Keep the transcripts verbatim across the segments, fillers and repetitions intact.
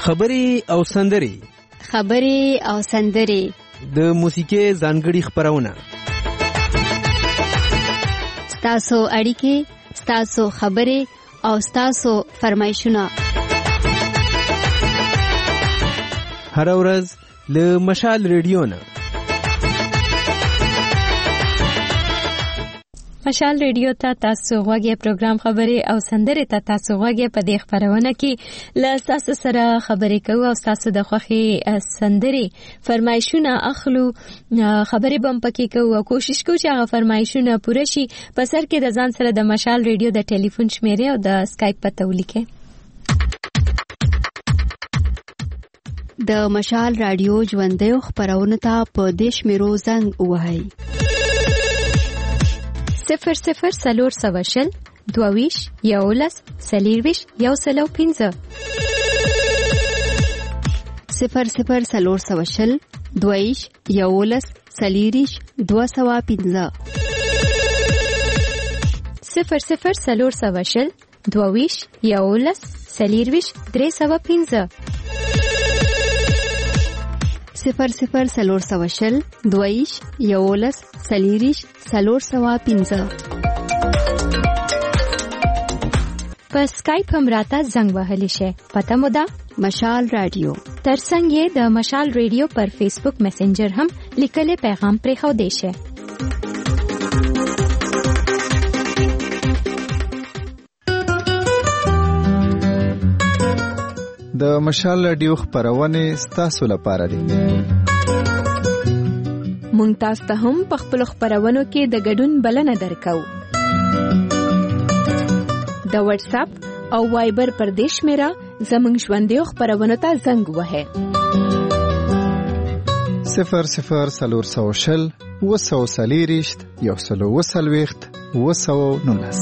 خبرې او سندرې خبرې او سندرې د موسیقي ځانګړي خبرونه ستاسو اړیکې ستاسو خبرې او ستاسو فرمایشونه هر ورځ له مشال ریډیو نه مشال ریډیو ته تاسو غوږی پروګرام خبرې او سندرې ته تاسو غوږی په دې خبرونه کې له تاسو سره خبرې کوو او تاسو د خوښي سندرې فرمایشونه اخلو خبرې بم پکې کوو او کوشش کوو چې هغه فرمایشونه پوره شي په سر کې د ځان سره د مشال ریډیو د ټلیفون شمیره او د اسکایپ پته ولیکئ د مشال رادیو ژوندۍ خبرونه ته په دیش میرو زنګ وهاي صفر صفر سلور سواشل دوویش یولس سلیرویش یو سلو پینزه صفر صفر سلور سواشل دوویش یولس سلیریش دو سوا پینزه صفر صفر سلور سواشل دوویش یولس سلیرویش درې سوا پینزه صفر صفر سلور سواشل دویش یولس سلیریش سلور سوا پینزه په اسکایپ هم راته زنګ وهلی شي پته مو ده مشال رادیو ترڅنګ یې د مشال ریډیو پر فیسبوک میسنجر هم لیکلي پیغام پرې خو دی شي د مشال رادیو خبرونه ستاسو لپاره دي مونږ تاسو ته هم په خپل خبرونو کې د ګډون بلنه درکو د واتس اپ او وایبر پر دیش میرا زمونږ ژوندۍ خبرونه ته زنګ وهه صفر صفر سلور سوشل وسو سلیریشت یو سلو وسلويخت وسو نونس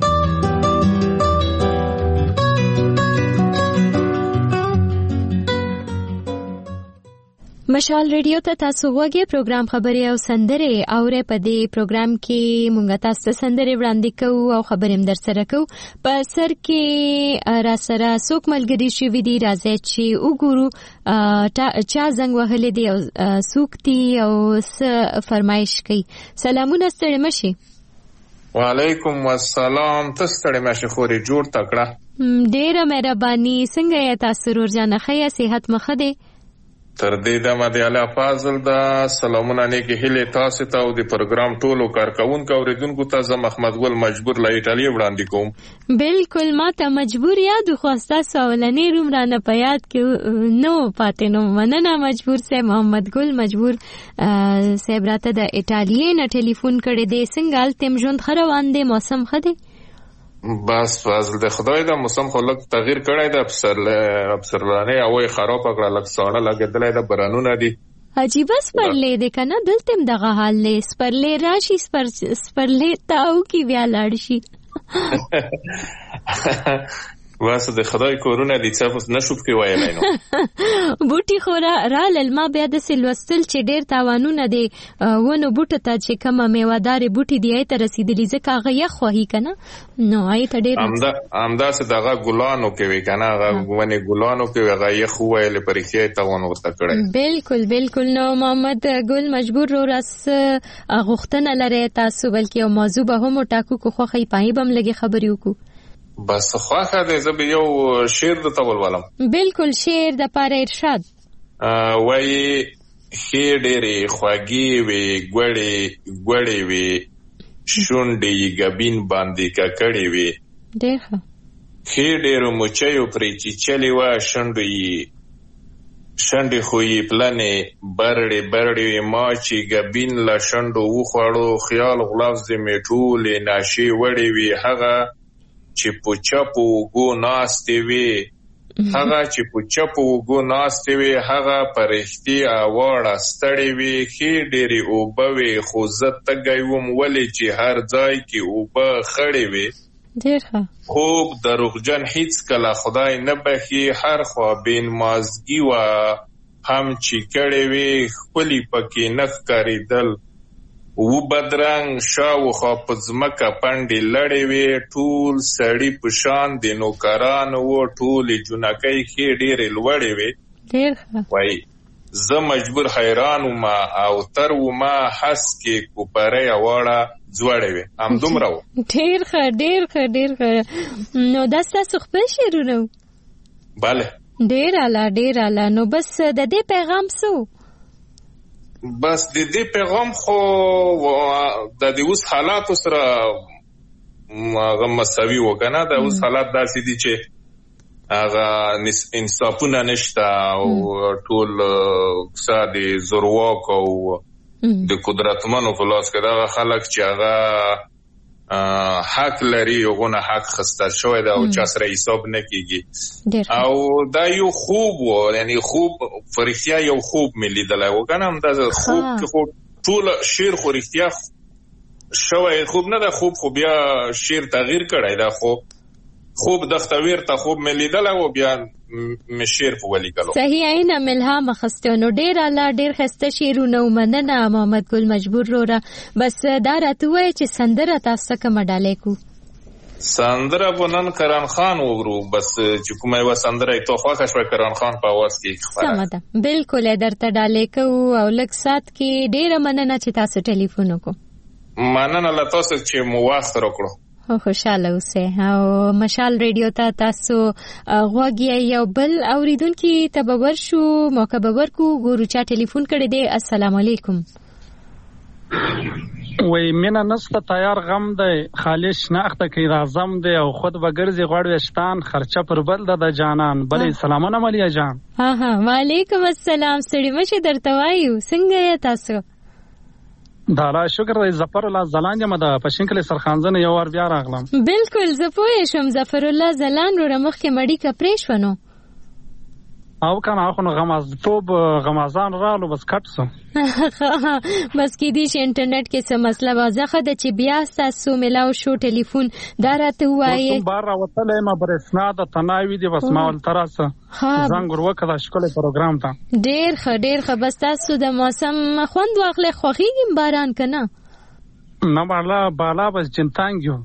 مشال ریډیو ته تاسو غوږی پروګرام خبرې او سندرې اورې په دې پروګرام کې مونږ تاسو ته سندرې وړاندې کوو او خبرې هم در سره کوو په سر کې را سره څوک ملګری شوي دي راځي چې وګورو چا زنګ وهلی دی او څوک دي او څه فرمایش کوي سلامونه ستړي مشي وعلیکم السلام تستړي مشي خوري جوړ تکړه ډېره مهرباني څنګه یې تاسو ورجانه خیا صحت مخه دی تر دې دمه دی الله فاضل دا سلامونه نیکی هله تاسو ته او د پروګرام ټولو کارکونکو اوریدونکو ته زه محمد ګل مجبور لا ایټالیا وړاندې کوم بالکل ما ته مجبور یاد خواسته سوالنی روم را نه پیاد کې نو پاتې نو مننه مجبور سه محمد ګل مجبور صاحب راته د ایټالیا نه ټلیفون کړی دی څنګه تم ژوند خروان دی موسم خدي بس فضل د خدای دا موسم خو لږ تغییر کړی د افسرلانه او خراب کړه لږ ساړه لګیدلې د برانونه دي عجیب سپرلې د کنه دلته دغه حال له سپرلې راشي سپر سپرلې تاو کی بیا لاړ شي واسه د خدای کورونه دي څه نشوب کې وایلای نو بوټي خورا را للما بیا د سلوستل چې ډیر تاوانونه دي ونه بوټه ته چې کومه میوادار بوټي دی ته رسیدلی ځکه هغه یې خوهی کنه نو آی ته ډیر امدا امدا څه دغه ګلانو کې وی کنه هغه ونه ګلانو کې هغه یې خوایل پرېخې ته ونه ورته کړی بالکل بالکل نو محمد ګل مجبور رو راس غوښتنه لري تاسو بلکې یو موضوع به هم ټاکو کو خوخی پای بم لګي خبرې وکړو بس خواخه دې زه به یو شعر د تول ولم بالکل شعر د پاره ارشاد وای خې ډېرې خواږي وي ګړې ګړې وي شونډې غبین باندې ککړې وي ډېر خې ډېر مچيو پرې چې چلی وا شونډې شونډې خوې پلنې برړې برړې ما چې غبین لا شونډو وخړو خیال غلافز میټولې ناشې وړې وي هغه چې پوچا په وګو ناستې وي هغه چې پوچا په وګو ناستې وي هغه پرښتې اواړه ستړې وي خې ډېرې اوبه وي خو زه تږی وم ولې چې هر ځای کې اوبه خړې وي ډېر ښه خوب دروغجن هیڅ کله خدای نه بخي هر خوا بین مازګي وه هم چې کړې وي ښکلي پکې نه ښکارېدل و بدرنګ شاوخوا په ځمکه پنډې لړې وې، ټول سړي په شان د نوکران وو، ټولې جونکۍ ښې ډېرې لوړې وې. وایي زه مجبور حیران وم او تر ومه هسکې کوپرۍ واړه ځوړې وې. همدومره و. ډېر ښه ډېر ښه ډېر ښه. نو دا ستاسو خپل شعرونه و؟ بله. ډېر اعلی ډېر اعلی. نو بس د دې پیغام څه و؟ بس د دې پیغام خو د دې اوس حالاتو سره هغه مساوي و که نه. د اوس حالات داسې دي چې هغه انصافونه نشته او ټول کسا د زورواک او د قدرتمنو په لاس کې دغه خلک چې هغه حق لري هغونه حق خسته شوی ده او چا سره حساب نه کېږي. او دا یو خوب و، یعنی خوب فرښتیا یو خوب مې لیدلی و که نه. همدا خوب کې خو ټول شعر خو رښتیا شوی خوب نه ده، خوب خو بیا شعر تغییر کړی ده. خو خوب دختویر ته خوب مې لیدلی و، بیا مې شعر په ولیکلو. صحیح عین ملهام اخیستی نو ډېر اعلی ډېر ښایسته شعرونه و. مننه محمد ګل مجبور وروره. بس دا راته ووایه چې سندره تاسو کومه ډالۍ کو؟ سندره به نن کرن خان وورو. بس چې کومه یوه سندره یې تو خوښه شوه کرن خان په اواز کې خپره. سمه ده، بلکل یې درته ډالۍ کوو. او لږ ساعت کې ډېره مننه چې تاسو ټلیفون وکړو. مننه له تاسو چې مو وخت راکړو. خوشاله اوسئ. او مشال ریډیو ته تاسو غوږ یو بل اوریدونکي ته به ورشو، موقع به ورکو. ګورو چا ټلیفون کړی دی. السلام علیکم. وای مینه نسته تیار غم دی، خالص شناخته کوي رازم دی او خود به ګرځي غوړ وشتان، خرچه پر بل ده د جانان. بلې سلامونه ملیا جان. ها ها وعلیکم السلام. ستړي مشه درته وایو. څنګه یې تاسو؟ دا لا شکر دی. ظفر الله زلان یم د پښینکل سرخانزنه یو ور بیا راغلم. بالکل زه پوه شم. ظفر الله زلان رو مخکې مړی کا پرېښ ونو او کنه خو غماز توب غمازان رالو بس کټ سو. بس کې دي چې انټرنیټ کې څه مسله واضحه ده چې بیا تاسو ملاو شو ټلیفون دا راته وایي. کوم بار راوتلې ما برسنا د تناوي دی بس ما ول تراسه زنګ ور وکړه شکل پروګرام ته. ډېر ښه ډېر ښه. بس تاسو د موسم خوند واخلې. خوښیږي باران کنه؟ نه بالا بالا بس جنتانګیو.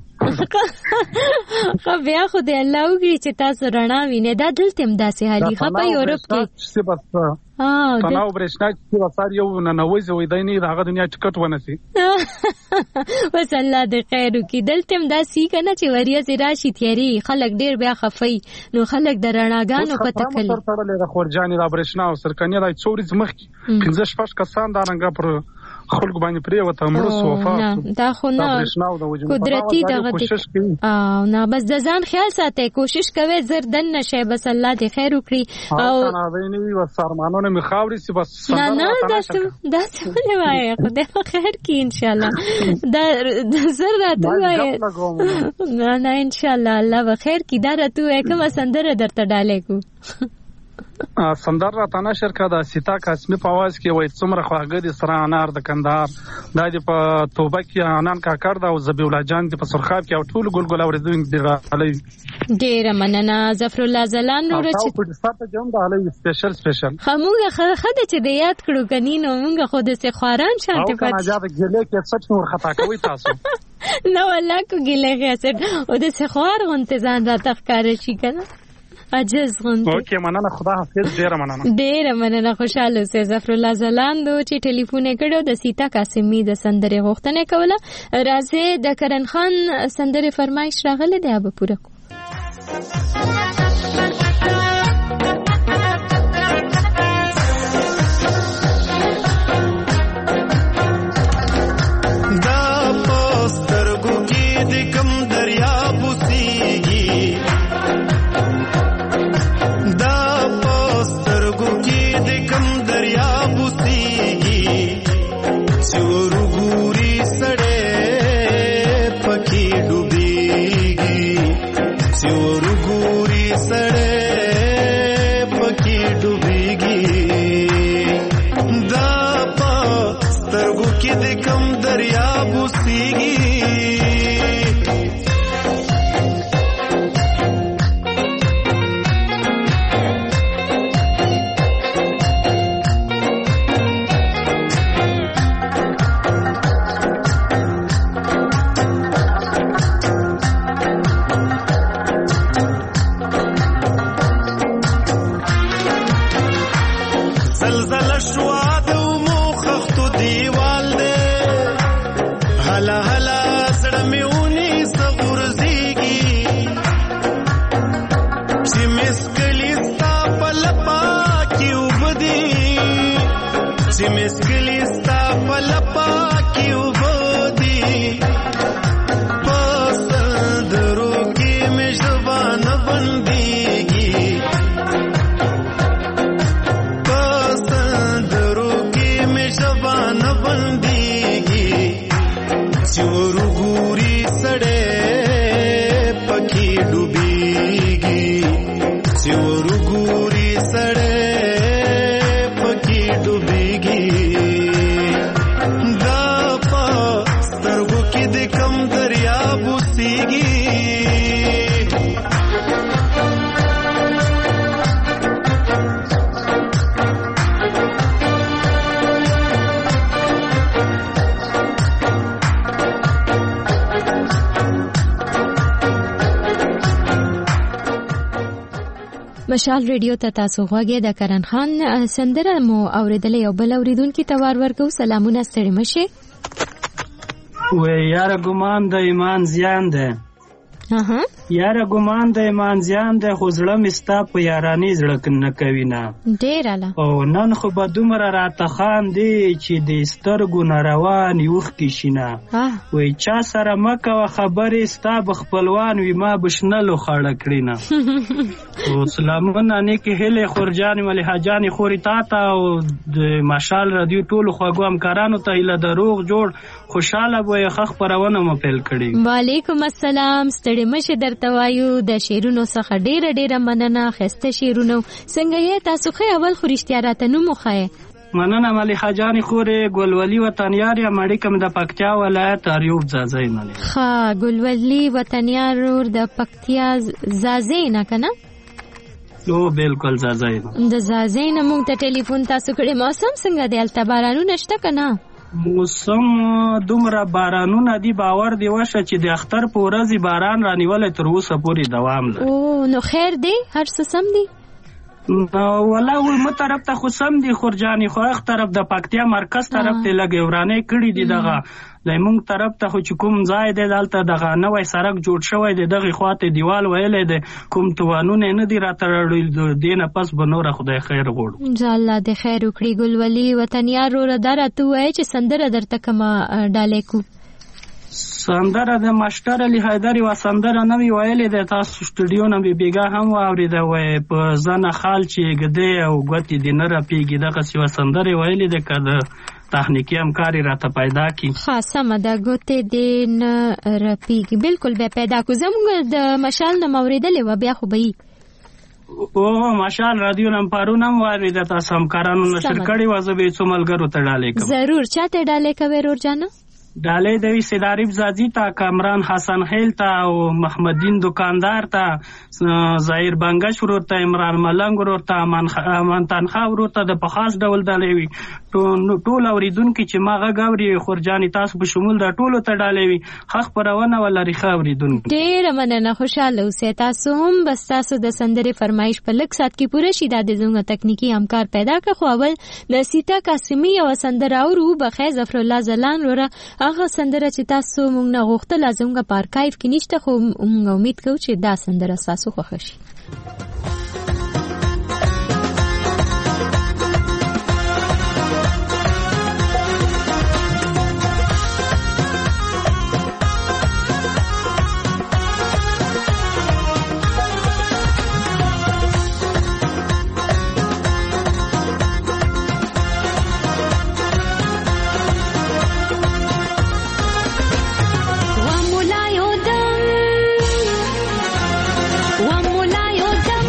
خو بیا خو دې الله وکړي چې تاسو رڼا وینئ. دا دلته هم داسې حالي ښه په یورپ کې. تناو برېښنا چې وسار یو ننوځي وای دی نه هغه دنیا ټکټ ونسي. بس الله دې خیر وکړي. دلته هم داسې که نه چې وریځې راشي تیارې خلک ډېر بیا خفوي نو خلک د رڼاګانو په تکل اوس خبره تړلې ده خورجانې دا برېښنا او سرکني دا څو ورځې مخکې پنځه شپږ کسان دا رنګه پر خلکو باندې پرېوته مړه سو وفات. دا خو نه قدرتي دغه دی. او نه بس د ځان خیال ساتئ، کوشش کوئ زر دننه شئ. بس الله دې خیر وکړي. او کنه وي سارمانونه می خاوري سي بس نه نه داسې داسې ولې وایې خدای خیر کړي انشاءالله. دا زر راته وایې نه نه انشاءالله الله به خیر کړي. دا راته وایې کومه سندره درته ډالۍ کو؟ سندر را تانا شرکه د سیتا قاسمی په आवाज کې وای څومره خواږه دي سره انار د کندهار دا دی په توبه کې انان کاکړ دا او زبی الله جان دی په سرخاب کې او ټول ګلګل اوریدونکو دی غالي. ډیره مننه ظفر الله زلان نور چې په ساته جوم د علي سپیشل سپیشل خموږه خده چې د یاد کړو کنينو موږ خو د سخواران شانته پات او کنه جاده ګلې کې څه نور خطا کوي تاسو. نو الله کو ګلې غسر او د سخوار غنتزان را تخکار شي کنه عجز غونډه. اوکې مننه خدا حافظ. ډیره مننه ډیره مننه. خوشاله اوسئ. ظفر الله زلاندو چې ټلیفون یې کړو د سیتا قاسمی د سندرې غوښتنه کوله. راځي د کرن خان سندرې فرمایش راغله دی به پوره کو. دا پسترګو کې د کم دریا بوسیږي چې مسکلی ستا په لپا کې وبدي چې مسکلی ستا په لپا کې وبدي پسندرو کې مې ژبان بنديږي پسندرو کې مې ژبان بنديږي چې ورګوري سړې پکې ډوبيږي چې ورګوري سړې پکې ډوبيږي دا په سترګو کې د کم دریاب وسیږي مشال ریډیو ته تاسو غوږی د کرن خان سندره مو اوریدلې او بل اوریدونکو ته وار ورکو. سلامونه ستړي مشه. وې یاره ګمان د ایمان زیان ده. اها یاره ګمان د ایمان زیان ده خو زړه مستا په یارانی زړه کنه کوي نه ډیر اله او نن خو به دومره راته خان دی چې د سترګو روان یوخ کې شینه وې چا سره مکه خبرې ستا بخپلوان وي ما بشنلو خړه کړی نه او سلامونه نیکه هله خورجان ملي حاجان خوري تا ته او د مشال رادیو ټول خوګو همکارانو ته اله دروغ جوړ خوشاله وې خخ پرونه مو پیل کړی. وعلیکم السلام. ستړي مشه درته وایو د شیرونو څخه ډیره ډیره مننه. خسته شیرونو څنګه یې تاسو خې اول خورشتیا راته نو مخه مننه ملي حاجان خوري ګلولي وطنيار یا مړی کوم د پکتیا ولایت اریوب زازای نه ښه ګلولي وطنيار ور د پکتیا زازای نه کنه او بالکل زازای د زازای نه مونږ ته ټلیفون تاسو کړي. موسم څنګه دی؟ الته بارانو نشته کنه؟ موسم دومره بارانونه دی باور دی وشه چې د اختر په ورځ باران رانیول تر اوسه پورې دوام لري. او نو خیر دی هر څه سم دی. ولا و مو طرف ته خو سم دی خورجانی خو اخ طرف د پکتیا مرکز طرف ته لګي ورانه کړي دی دغه زمونږ طرف ته خو چې کوم ځای دی دلته دغه نوې سړک جوړ شوی دی دغه خواته دیوال ویلې دی کوم توانونه نه دی راتړل دینه پس بنور خدای خیر غوړ ان شاء الله د خیر وکړي. ګلولي وطنيار ور درته وای چې سندره درته کما ډالې کو سندره د ماشټر علي حیدری و سندره نوې ویلې د تاسو سټوډیو نه بیګا هم واورید وای په ځنه خال چې ګدې او غوتی د نه را پیګي دغه سی و سندره ویلې د کده تخنیکی همکاری راته پیدا کی خاصه مده ګوته دین رپیږي بالکل به پیدا کو زموږ د مشال نه موریدلې و بیا خو به او مشال رادیو نم پارو نم واري د تاسو همکارانو نشر کړي وځبې څوملګرو ته ډالې کوم ضرور چاته ډالې کوي ور جانه ډالې دوی سیداریب زادی تا کامران حسن خیل تا او محمدین دکاندار تا ظاهر بنگش ورور تا عمران ملنګ ورور تا امان تنخوا ورور تا د پخاص ډول ډالې وي ټول اوریدونکو چې ما غاوري خورجانی تاسو په شمول د ټولو ته ډالې وي خخ پرونه ولا ریخه اوریدونکو ډیر مننه خوشاله اوسه تاسو هم بس تاسو د سندري فرمایش په لک سات کې پوره شي د زونګه تکنیکی همکار پیدا کړ خو اول د سیتا قاسمی او سندر او رو بخیر ظفر الله زلان وره هغه سندره چې تاسو مونږ نه غوښتل زموږ په آرکایو کې نشته خو مونږ امید کوو چې دا سندره تاسو خوښ شي. وملا يودم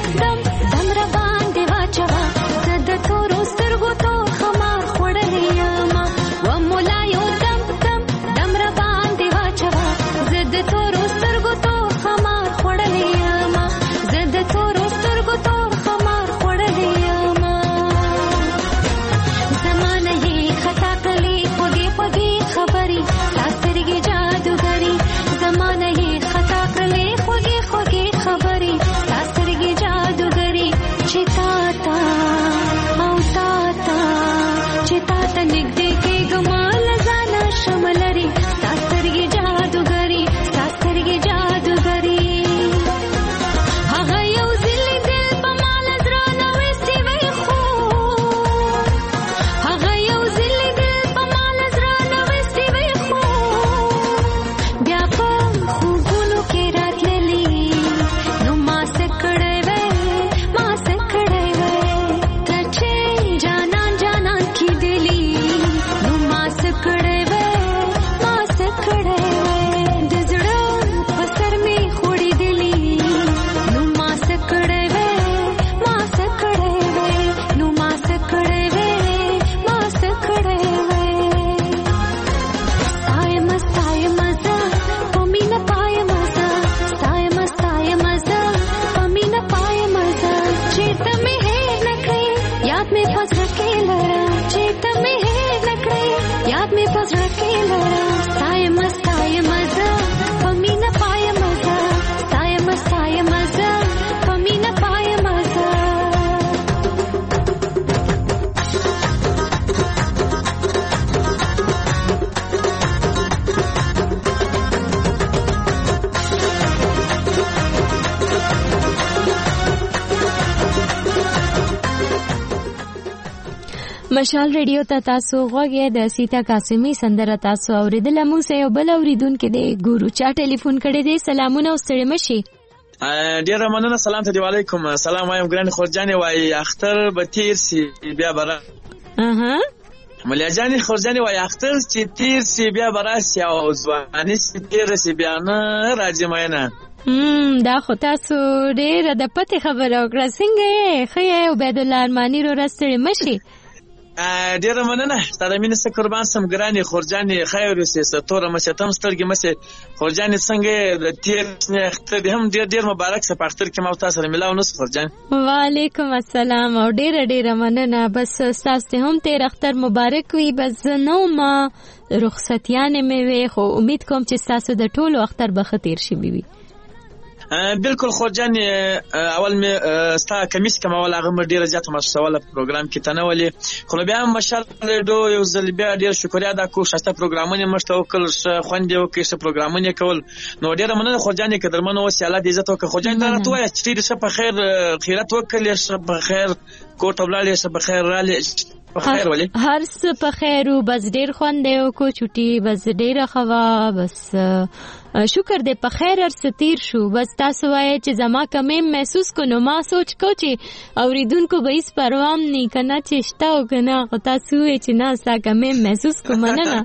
مشال ریډیو ته تاسو غوږی د سیتا قاسمی سندره تاسو اوریدل. موږ سه یو بل اوریدونکو د ګورو چا ټلیفون کړی دی. سلامونه او ستړي مشي. ډیر مننه. سلام ته دی. وعلیکم السلام. وایم ګران خورجانې وای اختر به تیر سی بیا برا. اها ملیا جانې خورجانې وای اختر چې تیر سی بیا برا سی او ځواني سی تیر سی بیا نه راځي مینه. هم دا خو تاسو ډیر د پته خبره وکړه. څنګه یې خې عبید الله ارمانی رو راستړي مشي. ډیر مننه. ستاسو مینه سره قربان سم ګرانې خورجانې خیر وسې ستوره مشه تم سترګې مشه خورجانې څنګه د تیر نه اختر هم ډیر ډیر مبارک سه په اختر کې مو تاسو سره ملاو نس خورجان. وعلیکم السلام او ډیر ډیر مننه. بس تاسو هم تیر اختر مبارک وي. بس نو ما رخصتیانه مې وي خو امید کوم چې تاسو د ټولو اختر به خطر شي بي. بالکل خورجان اول می ستا کمیس کوم اول هغه ډیره زیاته مشوله پروګرام کې تنولې خو بیا هم مشال ډو یو ځل بیا ډیر شکریا دا کو شاسته پروګرامونه مشته وکړ خوندې وکړ ش پروګرامونه کول نو ډیره مننه خورجان کې درمنو وسه الله دې عزت وکړه. خورجان دا راته وای چې دې شه په خیر خیرت وکړې شه په خیر کوټه بلالې شه په خیر رالې بخیر ولی هر څه په خیر او بس ډیر خوند دی او کو چټي بس ډیره خوا بس شکر دې په خیر هر څه تیر شو. بس تاسو وایي چې زما کمې محسوس کو نو ما سوچ کو چې اوریدونکو به هیڅ پروا نه کنه چې شته او کنه تاسو یې چې نه ستا کمې محسوس کو مننه.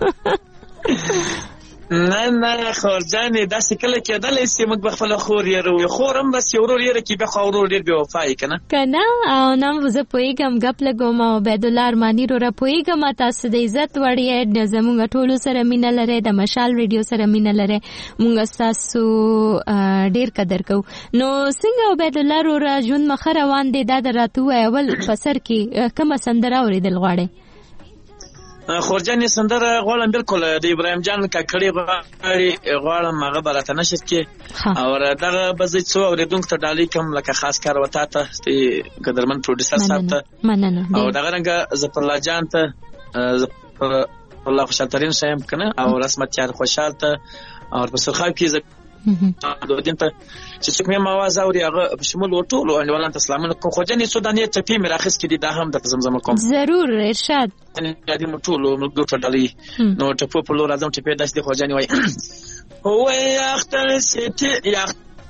نه نه خورجان داسې کله کېدلی چې موږ به خپله خور یې خور هم بس یو ورور یې کې بیا خو ورور ډېر بې وفا یې که نه که نه او نه زه پوهېږم ګپ لګوم او عبیدالله ارماني وروره پوهېږم تاسو د عزت وړ یې زموږ ټولو سره مینه لرئ د مشال ریډیو سره مینه لرئ موږ ستاسو ډېر قدر کوو. نو څنګه عبیدالله وروره ژوند مخه روان دی دا د راته ووایه اول په سر کې کومه سندره اورېدل غواړئ؟ خورجان سندره غواړم بالکل د ابراهیم جان کاکړي غواړي غواړم هغه به راته نشر کې او دغه به زه څو اورېدونکو ته ډالۍ کوم لکه خاص کار وتا ته قدرمن پروډوسر صاحب ته او دغه رنګه ظفرالله جان ته ظفرالله خوشحال ترین صاحب کنه او رسمت یار خوشحال ته او په سرخاب کې دودین ته چې څوک مې مواز اوري هغه په شمول وټولو انډیوالان ته سلامونه کوم. خو جنې سوداني ټپی مې راخص کړي دا هم د زمزمه کوم ضرور ارشاد دې مټولو نو ګټه ډالي نو ټپو په لور اعظم ټپی داسې خو جنې وای هو اختر سيتي يا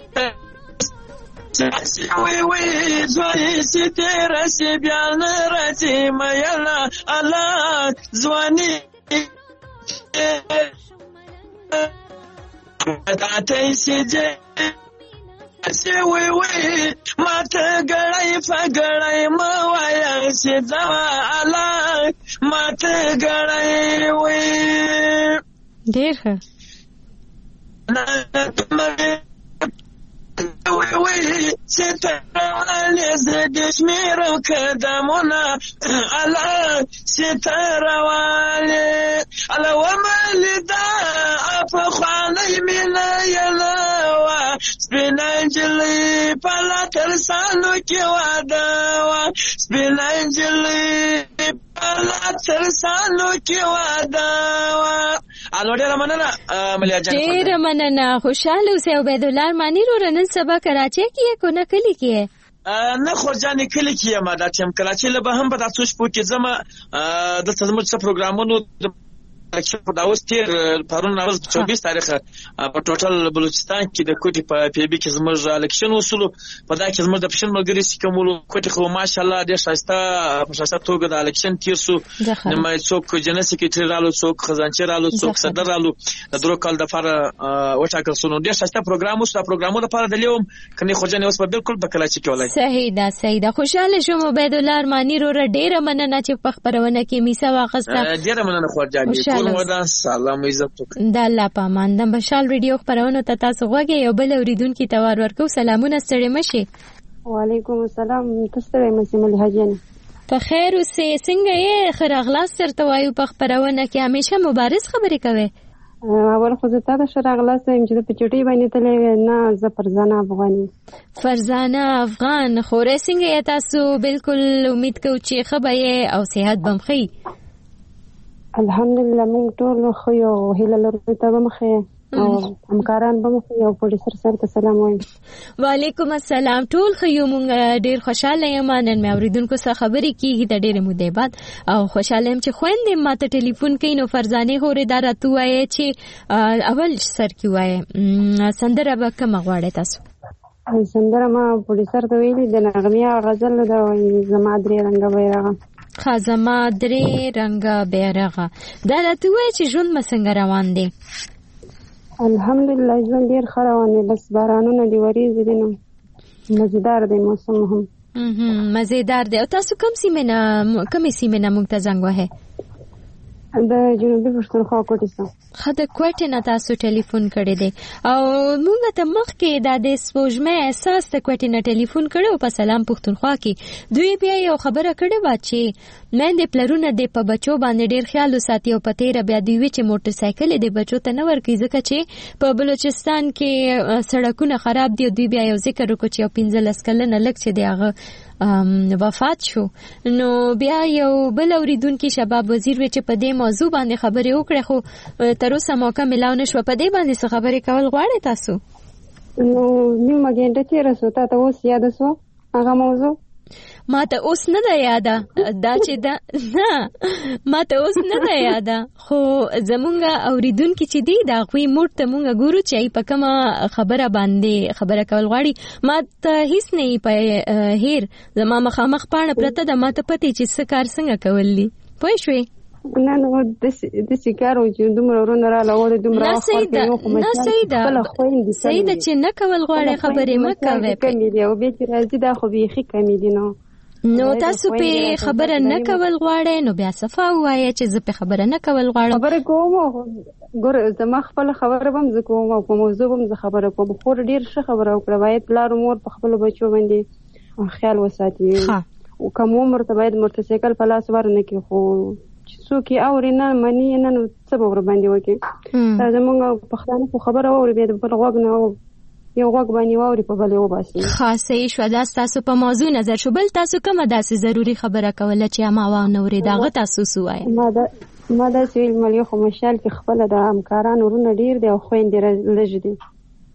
وي وي زوي سيتي راسي بيان راتي ما يلا الله زواني داتای سجه سی وی وی ما ته ګړای فګړای ما وای سی ځا الا ما ته ګړای وی ډیر ښه وی وی چې ته ولې د شمیرو قدمونه الا چې ته روانه الا وملدا فخاني من يلا سبينجلي فلا ترسانو كي وادا سبينجلي فلا ترسانو كي وادا الو ډیر مننه ملیا جان ډیر مننه. خوشاله اوسئ عبیدالله ارماني وروره نن سبا کراچۍ کې کو نه کلی کې نه خورجان کلی کې ما دا چې کراچۍ له به هم په تاسو شپو کې زما د زموږ څه پروګرامونو چې دا اوس تیر پرون ورځ چوبیس تاریخ په ټوټل بلوچستان کې د کوټي په پی بي کې زموږ الیکشن وصول په دا کې زموږ د پښین ملګری سي کومو کوټي خو ماشاءالله ډېر شایسته په شایسته توګه د الیکشن تیر سو نو څوک جنرال سکرټری رالو څوک خزانچی رالو څوک صدر رالو د درو کال د فار وټاکل سو نو ډېر شایسته پروګرام وسو پروګرامو لپاره د لیوم کني خو جن اوس په بالکل په کلاچ کې ولای صحیح دا صحیح دا خوشاله شوم عبیدالله ارماني وروره ډېر مننه چې په خبرونه کې میسا واغسته ډېر مننه خو جان ودان سلام عزت د الله پامان د مشال ریډیو خبرونه ته تاسو غوږی یو بل اوریدونکو ته ور ورکو. سلامونه ستړي مشي. وعلیکم السلام تاسو ته مسیم الحجن په خیر اوسئ څنګه یې خیر اغلاس ترته وایو په خبرونه کې همیشه مبارز خبرې کوي. اول خو زه تاسو سره اغلاس یم چې په چټي باندې تلې نه زه فرزانه افغاني فرزانه افغان خورې څنګه تاسو بالکل امید کوم چې خبره او صحت بم خي الحمدلله موږ ټول خو یو هیله لرو ته به مخه او همکاران به مخ یو پولیسر سره ته سلام وایم. وعلیکم السلام. ټول خو مونږ ډیر خوشاله یم نن مې اوریدونکو سره خبرې کیږي د ډېرې مودې بعد او خوشاله یم چې خويندې ماته ټلیفون کوي نو فرزانه هورې دا راته وایي چې اول سر کې وایي سندره به کوم غواړي تاسو؟ سندره ما پولیسر ته ویلي د نغمې غزل د زما درې رنګه بیرغه. خازما درې رنګه بیرغه دا راته وایي چې ژوند مې څنګه روان دی؟ الحمدلله ژوند ډیر ښه روان دی، بس بارانونه دی وریځې دي نو مزیدار دی موسم هم مزیدار دی. او تاسو کوم سیمه نه کومې سیمه نه موږ ته زنګ وهئ؟ د جنوبي پښتونخوا کوټې څخه. ښه د کوټې نه تاسو ټلیفون کړی دی او موږ ته مخکې دا د سپوږمۍ احساس د کوټې نه ټلیفون کړی په سلام پښتونخوا کې دوی بیا یو خبره کړې وه چې میندې پلرونه دې په بچو باندې ډېر خیال وساتي او په تېره بیا دوی وی چې موټر سایکل دې بچو ته نه ورکوي ځکه چې په بلوچستان کې سړکونه خراب دي. دوی بیا یو ذکر وکړو چې یو پنځلس کلنه لږ چې دی هغه وفات شو. نو بیا یو بل اوریدونکي شباب وزیر وی چې په دې موضوع باندې خبرې وکړي خو تر اوسه موقع ملاو نشوه. په دې باندې څه خبرې کول غواړئ تاسو؟ نو نیمه ګنټه تېره شوه، تا ته اوس یاده شوه هغه موضوع؟ ما ته اوس نه ده یاده دا چې دا نه ما ته اوس نه ده یاده خو زمونږ اوریدونکي چې دی د هغوی موډ ته مونږ ګورو چې په کومه خبره باندې خبره کول غواړي. ما ته هیڅ نه یې په هیر زما مخامخ پاڼه پرته ده، ما ته پتې چې څه کار څنګه کول دي پوه شوې؟ نه نو داسې کار و چې دومره ورونه راله و د دومره وخت ورکوي خو نه صحیح ده چې نه کول غواړئ خبرې مه کوئ کمې دي او بیا چې راځي دا خو بیخي کمې دي. نو نو تاسو په خبره نه کول غواړئ نو بیا صفا ووایه چې زه په خبره نه کول غواړم. خبره کوم ګوره زما خپله خبره به هم زه کوم او په موضوع به هم زه خبره کوم. خور ډېر ښه خبره وکړه، باید پلار مور په خپلو بچو باندې خیال وساتي. کم عمر ته باید موټرسایکل په لاس ورنه کړي خو چې څوک یې اوري نه مني نه نو څه به ورباندې وکړي. دا زموږ پښتانه خو خبره واوري بیا د بل غوږ نه یو غوږ باندې واوري په بل یې وباسي. ښه صحیح شوه. دا ستاسو په موضوع نظر شو. بل تاسو کومه داسې ضروري خبره کوله چې ما وانه اورېده هغه تاسو څه وایئ؟ ما داسې ویل مل خو مشال کې خپله د همکاران ورونه ډېر دی او خویندې لږ دي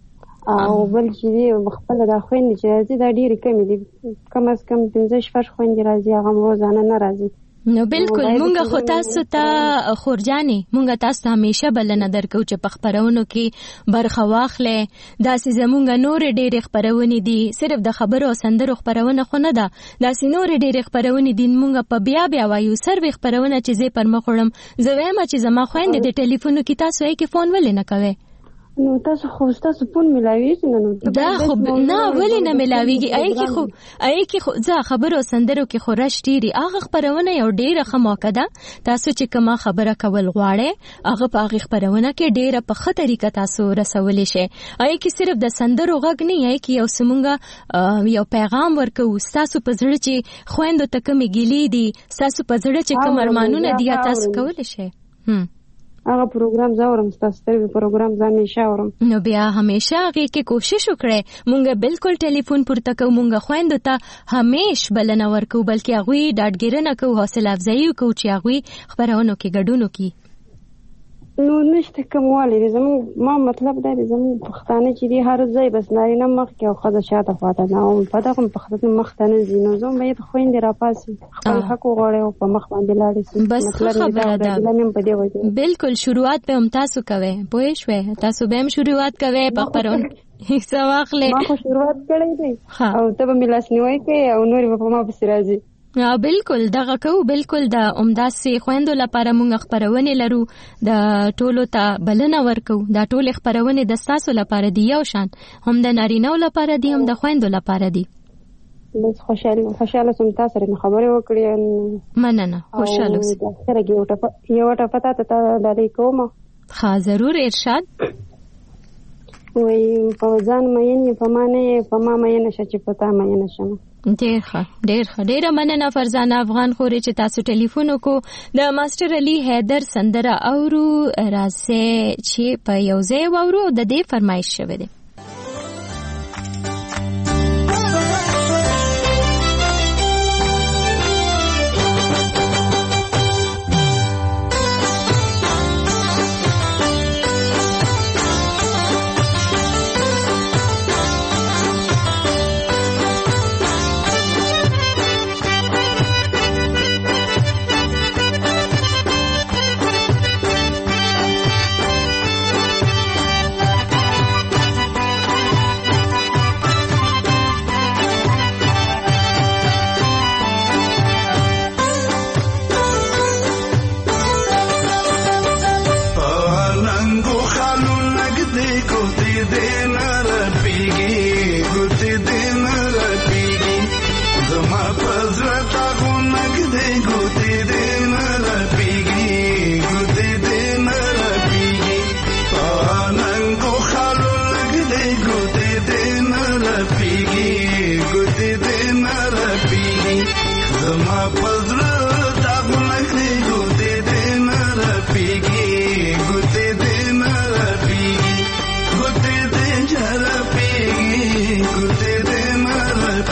او بل چې دی خپله دا خویندې چې راځي دا ډېرې کمې دي، کم از کم پنځه شپږ خویندې راځي هغه هم روزانه نه راځي. نو بالکل مونږ خو تاسو ته خورجانې مونږ تاسو ته همیشه بلنه درکو چې په خپرونو کې برخه واخلئ. داسې زمونږ نورې ډېرې خپرونې دي، صرف د خبرو او سندرو خپرونه خو نه ده، داسې نورې ډېرې خپرونې دي. مونږ په بیا بیا وایو سروې خپرونه چې زه پر مخ وړم زه وایم چې زما خویندې د ټلیفونو کې تاسو یې کې فون ولې نه کوئ؟ نو تاسو خو تاسو فون ملاویږي نه نو دا خو نه ولې نه ملاویږي ای کې خو ای کې خو ځا خبرو سندرو کې خو راشتيري هغه خبرونه یو ډیره ښه موقع ده. تاسو چې کومه خبره کول غواړئ هغه په هغه خبرونه کې ډیره په ښه طریقه تاسو رسولې شي. ای کې صرف د سندرو غږ نه ای کې یو سمونګه یو پیغام ورکو تاسو په زړه چې خويندو ته کومې ګیلې دي تاسو په زړه چې کوم ارمانونه دي تاسو کولای شئ. هم هغه پروګرام زاورم تاسو ته پروګرام زميشه اورم نو بیا همیشه هغه کې کوشش وکړئ مونږ بالکل ټلیفون پورته کوو مونږ خويندو ته همیش بلنه ورکو بلکې هغه ډاډګیرنه کوو حوصله افزایی کوو چې هغه خبرونه کې ګډون کوي. نو نشته کوموالی زمو ما مطلب دا زمو پښتانه چې دی هر ځای بس نارینه مخ کې او خزه شاته فاته نه او په دغه پښتون مخ ته نه زینو زم باید خويندې را پاسي خپل حق وغواړي او په مخ باندې لاړ شي. بس خبره ده بالکل شروعات به هم تاسو کوئ پوه شوئ تاسو به هم شروعات کوئ په خبرون څه واخلې ما خو شروعات کړی دی او ته به ملاس نیوي کوي او نور په ما پسې راځي. یا بالکل دغه کوو بالکل د عمداسي خويندو لپاره موږ خبرونه لرو د ټولو ته بلنه ورکو دا ټول خبرونه د تاسو لپاره دی یو شان هم د نارینه لپاره دی هم د خويندو لپاره دی. بس خوشاله خوشاله سم تاسو سره خبرې وکړې مننه خوشاله اوسئ سره یو ټه پتا ته د کوم ها ضرور ارشاد وای په ځان مې په معنی په ما مې نشه چې پتا مې نشه. ډیر ښه ډیر ښه ډیره مننه فرزانه افغان خوري چې تاسو ټلیفون وکړو د ماستر علي حیدر سندره اورو راځي چې په یو ځای وورو د دې فرمایش شوه دی.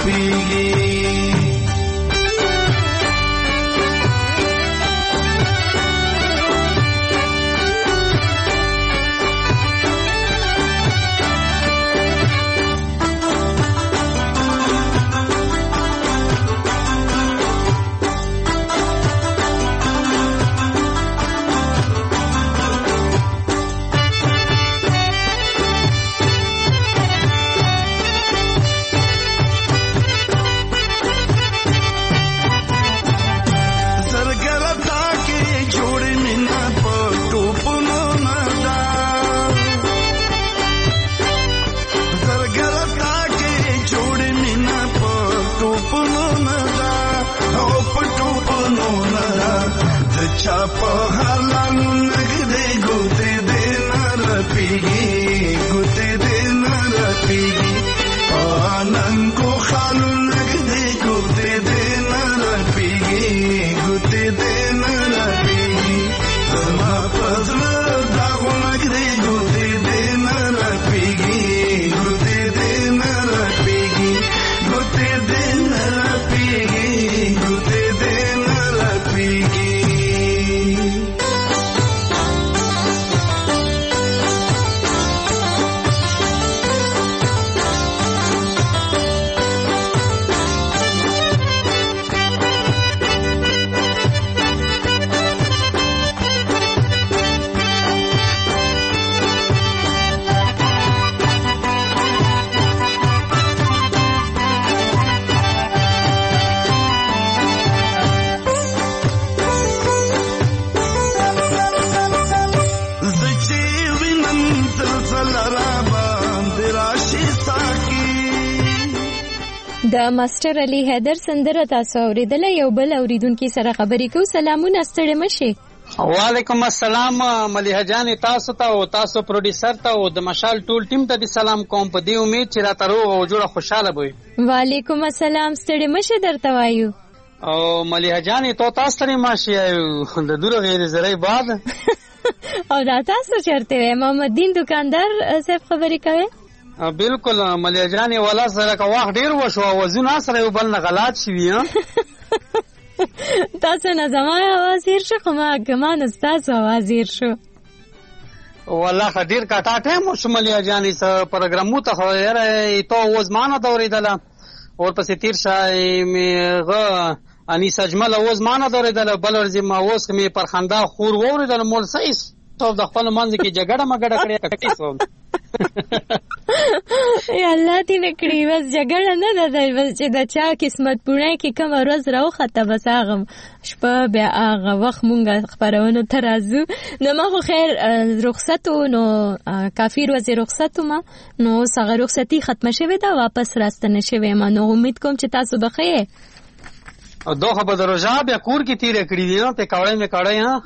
رپیږي د ماستر علي حیدر سندره تاسو اوریدله. یو بل اوریدونکو سره خبرې کوو. سلامونه ستړي مشه. وعلیکم السلام ملیحه جان، تاسو ته او تاسو پروډوسر ته او د مشال ټول ټیم ته سلام کوم په دې امید چې راته روغ او جوړه خوشاله وي. وعلیکم السلام، ستړي مشه درته وایو. او ملیحه جان ته تاسو ستړي مشه د دورو غیر زری باد او دا تاسو چرته محمد دین دکاندار صاحب خبرې کوي. بالکل ملیحه جان ولا سره کا واخ ډیر وشو وزونه سره یو بل نه غلط شوی ها. تاسو نه زمای وزیر شو کومه کمان تاسو وزیر شو والله ډیر کټا ټیم شو ملیحه جان سره پروګرامو ته خبره ته وزمانه دوریدله اور پسې تیر شای میغه انیس اجمل وزمانه دوریدله بل ورځ ما اوس می پرخنده خور وریدله مول سیس تو د خپل منځ کې جګړه مګړه کړې کټی سو یا الله دې نکړي بس جګړه نه ده بس چې د چا قسمت پونه کې کوم ورځ راوخته بس هغه شپه بیا هغه وخت مونږه خبرونه ترازو نو ما خو خیر رخصتو نو کافی ورځ رخصتو ما نو څنګه رخصتي ختمه شوه دا واپس راستنه شوه ما نو امید کوم چې تاسو بخیر او دوه به دروژه بیا کور کې تیر کړی دی نو په کاوړې مې کاوړې ها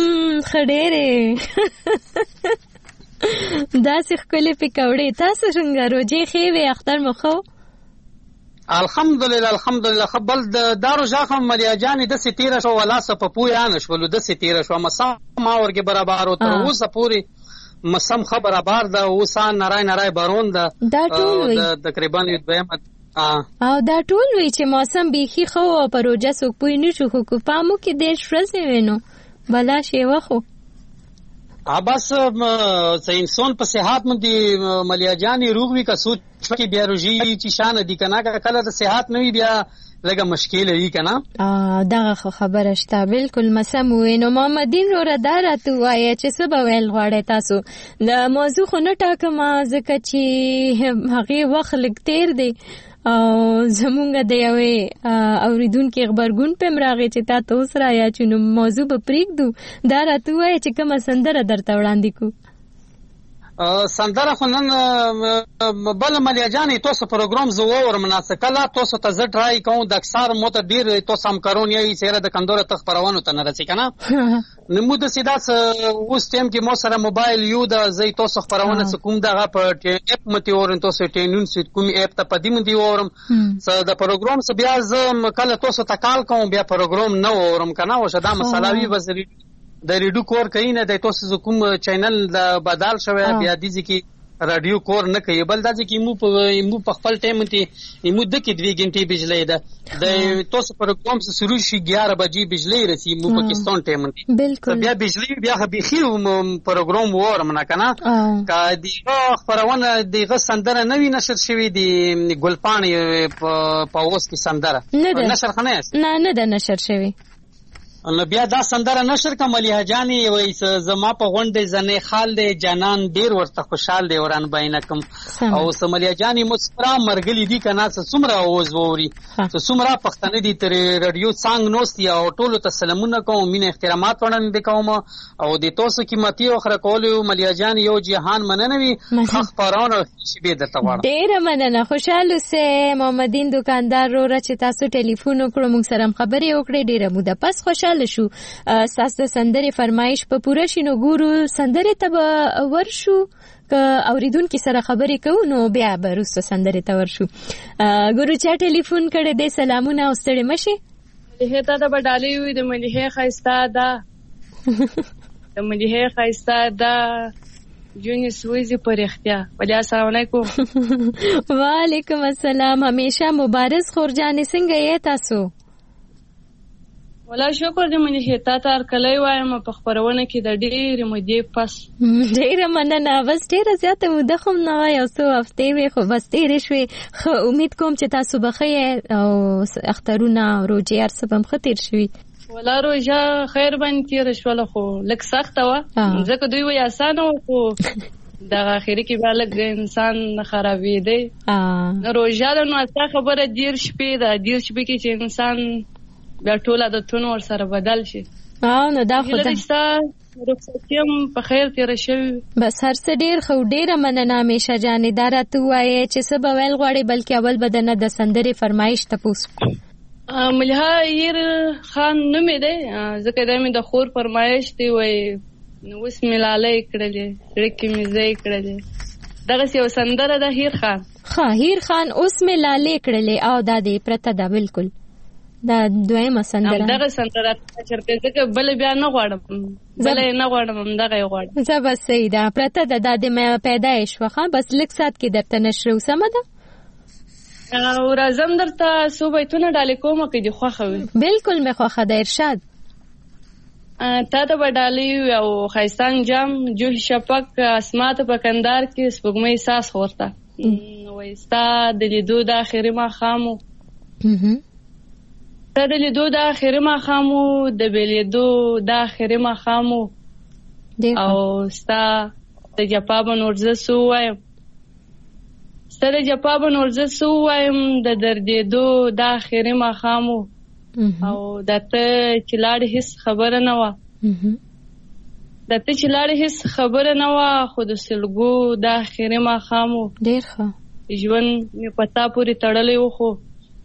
خډېره دا څه خپل پکوړې تاسو څنګه روزي خېوي اختر مخو الحمدلله الحمدلله خپل د دارو ځخم ملیا جان د ستیره شو ولا سپپو یا نشول د ستیره شو مسا ما ورګه برابر او تر اوسه پوری مسم خبره بار د اوسان نارای نارای بارون د تقریبا دویم او دا ټول وی چې موسم بيخي خو پروژه سو پوي نه شو خو پامو کې د شرزه وینو بلا شی وخو اباس څه انسان په صحت مندي ملیا جان روغوي کا سوچ کې بیا روجي چې شان دي کنه کله د صحت نه بیا لګه مشکل وي کنه ا دغه خبره شته بالکل مسم وینو محمدین رو ردار ته وای چې سبا ویل غواړی تاسو د موضوع خو نه ټاکم ځکه چې هغه وخت لګتیر دی او زمونږ د یوې اوریدونکو خبرګون په مراغه چې تا ته سره یا چې نو موضوع په پریږدو دا راته وای چې کومه سندره درته وړاندې کو سندره خو نن بل ملیا جانې تاسو پروګرام زو اور مناسکه لا تاسو ته زه ټرای کوم د اکثر مت ډیر تاسو هم کارون یې سره د کندوره تخ پروانو ته نه رسې کنه نمو د سیدا اوس ټیم کې مو سره موبایل یو د زی تاسو پروانه کوم دغه په اپ متي اور تاسو ټینون سیټ کوم اپ ته پدیم دی اورم س د پروګرام س بیا زه کله تاسو ته کال کوم بیا پروګرام نه اورم کنه او شدا مسلاوی وزري د ریډو کور کین د تاسو کوم چینل د بدل شوی بیا د ځکه رادیو کور نه کوي بل دا چې مو په مو په خپل ټایم ته مو د کې دوه غنټې بجلی ده د تاسو پروګرام سره شروع شي ګیارہ بجې بجلی رسی مو پاکستان ټایم ته بالکل بیا بجلی بیا خبيخي پروګرام ورم نه کنه کا دیغه خبرونه دیغه سندره نوی نشر شوی دی ګلپاڼې په اوس کې سندره نشر خنه نه نه د نشر شوی نو بیا دا سندره نشر کوم مليحه جاني وای زما په غونډه زنه خال دی جانان ډیر ورته خوشحال دی وران بینکم او سمليحه جاني مسپرا مرګلی دی کنه څومره اوز ووري څومره پښتنه دي تر رادیو څنګه نوستي او ټولو ته سلامونه کوم مين احترامات وړاندې کوم او د تاسو قیمتي او خره کول مليحه جاني یو جهان مننوي حق پرونه شي به درته وړم ډیر مننه خوشاله سه محمدین دکاندار رو چې تاسو ټلیفون وکړو موږ سره خبرې وکړې ډیره موده پس خوشاله شو ساس د سندره فرمایش په پوره شینو ګورو سندره ته ورشو ک اوریدونکو سره خبرې کوو نو بیا به رسو سندره ته ورشو ګورو چا ټلیفون کړي د سلامونه او ستړي مشي مليحه ته د بډالي وي د مليحه خيستا ده د مليحه خيستا ده جونی سويزي پر اختیا ولی السلام علیکم وعلیکم السلام همیشه مبارز خورجان څنګه یې تاسو ولا شکر دې مليحه تا تر کله وایم په خبرونه کې د ډېر مودې پس ډېر مننه بس ډېر زیاته مده خو نه یو څو هفته وي خو بس ډېر شوي خو امید کوم چې تاسو بخیر او اخترونه روزي هر څه هم خطر شوي ولا روزه خیر باندې تیر شول خو لک سخت و ځکه دوی وي اسانه خو د اخیری کې بالګ انسان خرابې دی روزه نو اسا خبره دیر شپې دا دیر شپې کې چې انسان بیا ټول عادتونه ور سره بدل شي او نو دا خو دا رخصتیم په خیر تیر شوی بس هر څه ډیر خو ډیره مننه همیشه جانې دا راته وایي چې څه به ویل غواړي بلکې اول بدنه د سندرې فرمایش تاسو مليحه ير خان نومې دی ځکه دا مې د خور فرمایش دی وای نو اوس ملالې کړلې ریکي مزه کړلې دغه یو سندره د هیر خان ها هیر خان اوس ملالې کړلې او دا دې پرته دا بالکل دا دویمه سندره دغه سندره چرته ځکه بل بیا نه غواړم بل نه غواړم دغه غواړم زه بس صحیح ده پرته د دادې مې پیدایش وخه بس لک سات کې درته نشرو سم ده او راځم درته صوبایتونه ډالې کوم کې دی خوخه بالکل مې خوخه د ارشاد تا ته وډالې او خیستان جام جوه شپک اسمات په کندار کې سپوږمۍ احساس ورته وایستا د لیدو د اخري ما خامو د لیدو د اخري ما خامو د بلیدو د اخري ما خامو او ستا د جپاب نورزه سو وایم ستا د جپاب نورزه سو وایم د دردېدو د اخري ما خامو او د ته چې لاړې هیڅ خبره نه وه د ته چې لاړې هیڅ خبره نه وه خو د سلګو د اخري ما خامو ډېر ښه ژوند مې پتا پورې تړلی و خو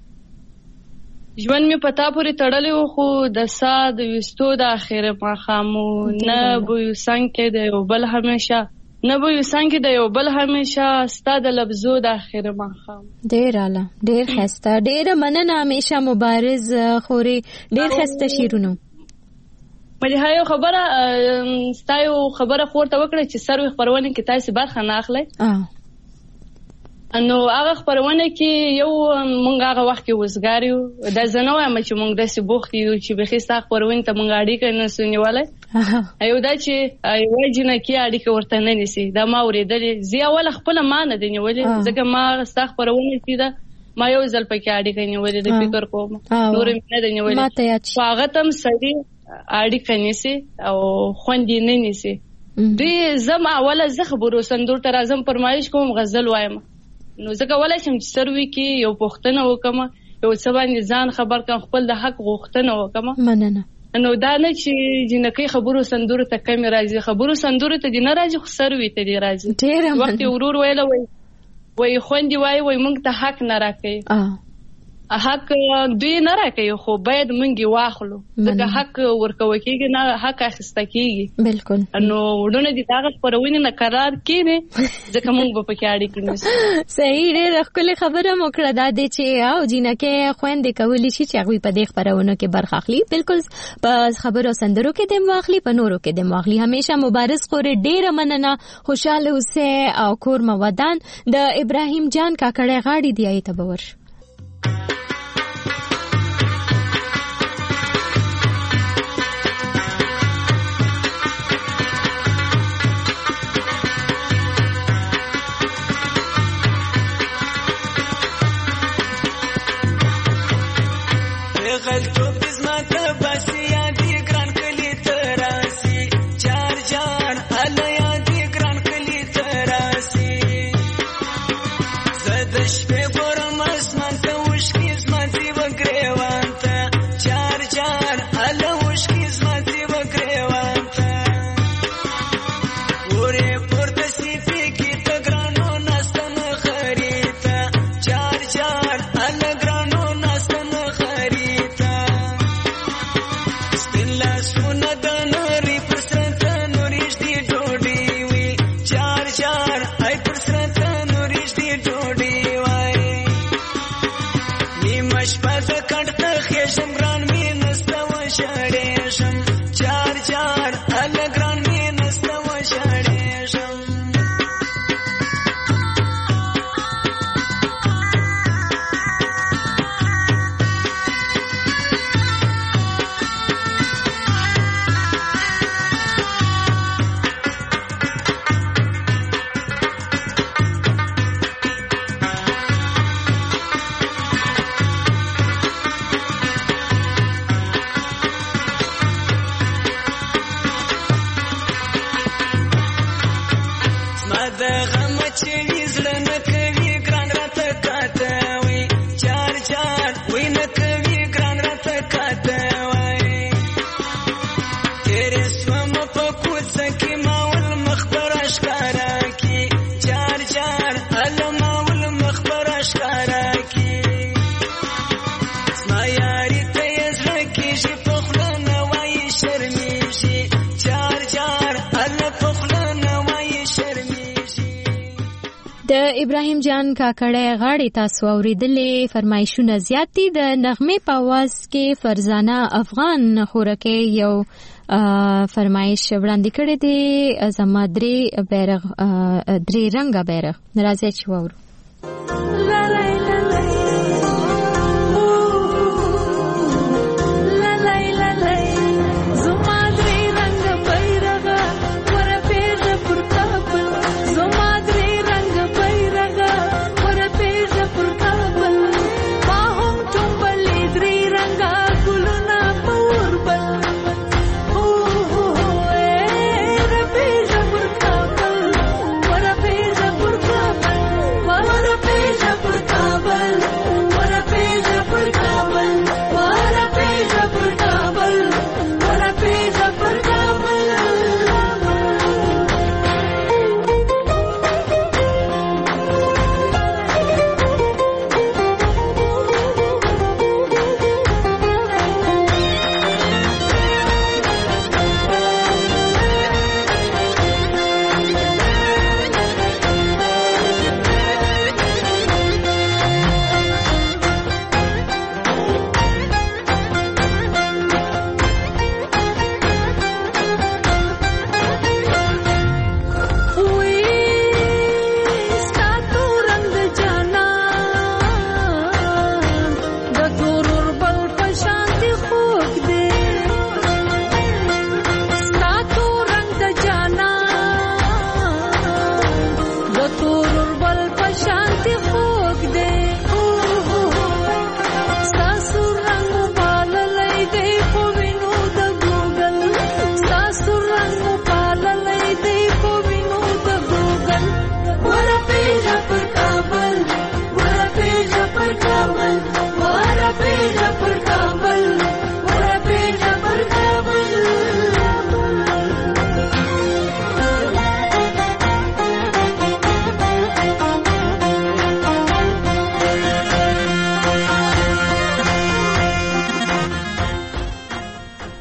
ژوند مې پتا پورې تړلی و خو د سا د ویستو د اخره ماښامو نه به یو څنګ کې د یو بل همیشه نه به یو څنګ کې د یو بل همیشه ستا د لفظو د اخره ماښام ډېر اعلی ډېر ښایسته ډېره مننه همیشه مبارز خورې ډېر ښایسته شعرونه مليحه یو خبره ستا یو خبره خور ته وکړه چې سروي خپرونه کې تاسو برخه نه اخلئ نو هغه خبرونه کې یو مونږ هغه وخت کې وزګار یو دا زنه وایم چې مونږ داسې بوخت یو چې به خسته خبرونه ته مونږ اړیکه نه سنیواله ایو دا چې ایو جنکی اړیکه ورته نه نسی دا ما اوریدلې زی اول خپل ما نه دی نیولې ځکه ما ستا خبرونه چې دا ما یو ځل پکې اړیکه نیولې د فکر کوم نور مې نه دی نیولې هغه تم سړي اړیکه نسی او خوندې نه نسی دې زم اوله زه خبرو سندور ته راځم فرمایش کوم غزل وایم نو زه کولای شم چې سروي کې یو پوښتنه وکم یو څه باندې ځان خبر کړم خپل د حق غوښتنه وکم مننه نو دا نه چې جنکی خبرو سندور ته کم راځي خبرو سندور ته دی نه راځي خو سروي ته دی راځي وخت ورور ویل وای وای خوندې وای وای مونږ ته حق نه راکې حق دوی نه راکوي خو باید مونږ واخلو ځکه حق ورکوي کېږي نه حق اخیسته کېږي. بالکل. نو وډونه دي هغه خبرونه نه قرار کینې ځکه مونږ په پکې اړیکې نیسو. صحیح ډېر ښکلې خبره مو کړه دا دی چې او جینکې خویندې کولی شي چې هغوی په دې خپرونو کې برخه اخلي. بالکل په خبرو سندرو کې دې واخلي په نورو کې دې واخلي. همیشه مبارز خورې ډېره مننه خوشحاله اوسئ او کور مو ودان. د ابراهیم جان کاکړی غاړي دی ای ته به ورشو. ابراهیم جان کاکړی غاړي تاسو اوریدلې فرمایشونه زیات دي. د نغمې په आवाज کې فرزانه افغان خورکه یو فرمایش وړاندې کړی دی زما درې بیرغ درې رنگه بیرغ راځي چې وورو. Come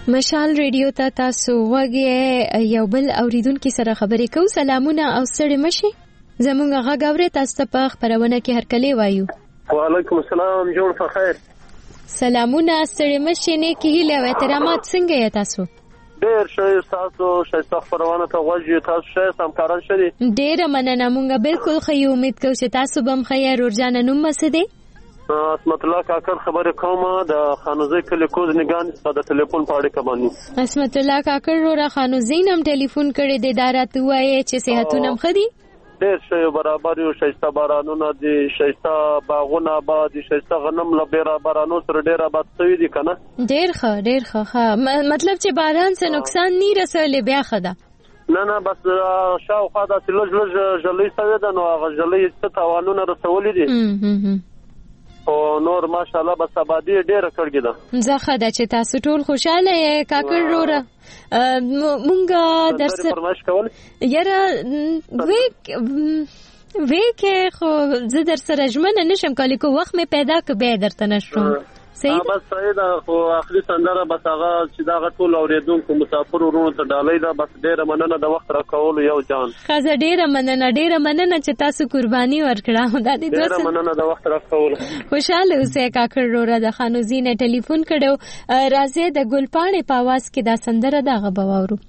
مشال ریډیو ته تاسو وګورئ یو بل اوریدونکو سره خبرې کوو. سلامونه او ستړي مشي. زمونږ غږ اورئ تاسو په خبرونه کې هر کله وایو. وعلیکم السلام، جوړ په خیر. سلامونه ستړي مشي نه کېله او احترامات څنګه یې تاسو؟ ډېر ښه، تاسو شایسته خبرونه ته غوږی تاسو ښه سمکاران شری. ډېر مننه، مونږ بالکل خو یو امید کوو چې تاسو بم خیر ورجان نوم مسدي. اسمت الله کاکر خبره کومه د خانوزي کلی کوز نگان په د ټلیفون په اړه باندې. اسمت الله کاکر ورا خانوزي نم ټلیفون کړي د ادارات وایي چې صحتونه مخدي. ډېر ښه برابر یو شایسته بارانونه دي، شایسته باغونه آباد دي، شایسته غنم له بیره بارانو سره ډېر آباد شوي دي کنه. ډېر ښه ډېر ښه، مطلب چې باران څه نقصان نه رسولې بیا خدا. نه نه بس شاوخوا داسې لږ لږ ژلۍ شوې ده، نو هغه ژلۍ څه تاوانونه رسولي دي او نور ماشاءالله بس آبادی ډیره کړګی ده. زه خدای چې تاسو ټول خوشاله یې کاکر روره. مونږه درس فرمایش کول یاره ویک ویک خو زه در سره ژمنه نشم کولی کو وخت می پیدا ک به درته نشم. صحیح بس صحیح ده، خو اخري سندره بس هغه چې دا ټول اوریدونکو مسافر ورونو ته ډالۍ ده. بس ډیره مننه د وخت راکول یو جان. خزه ډیره مننه ډیره مننه چې تاسو قرباني ورکړه. دا دې ډیره مننه د وخت راکول. خوشاله اوسې کاکر روره د خانوزي نه ټلیفون کړو. راځي د ګلپاڼې په आवाज کې دا سندره دغه بواورو.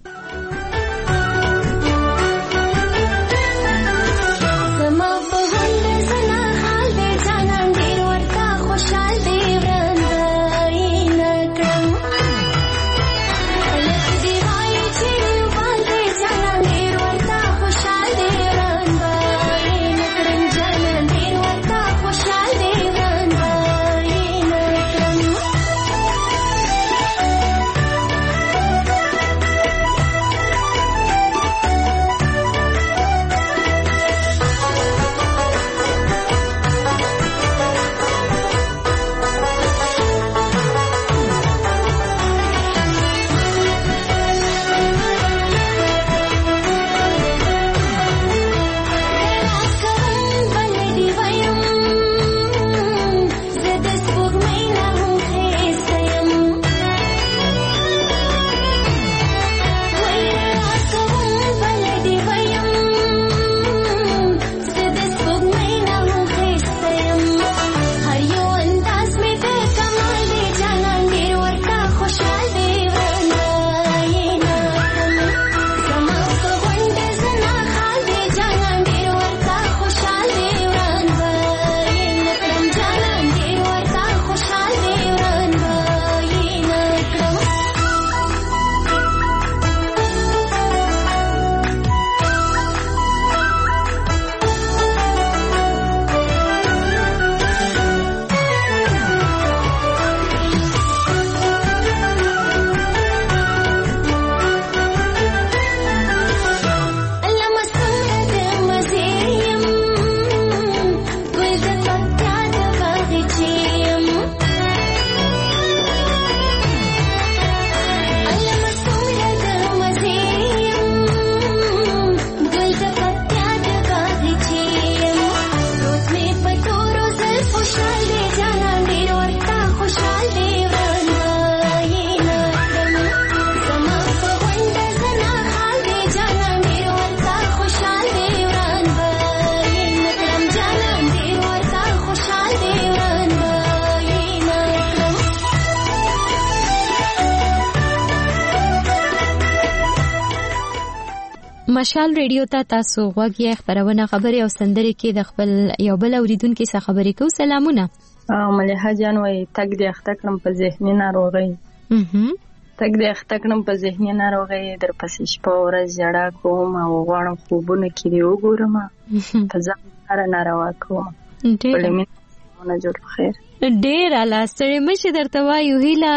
مشال ریډیو ته تاسو غوږی خبرونه خبري او سندري کې د خپل یو بل اوریدونکو سره خبرې کوو. سلامونه. مليحه جان وای تک دې اخته کړم په ذهني ناروغي. اها تک دې اخته کړم په ذهني ناروغي، در پسې شپه ورځ جړا کوم او غواړم خوبونه کې دی وګورم په ځان سره ناروا کوم. ډېر مننه، جوړ خیر. ډېر اعلی ستړي مشه درته وایو. هیله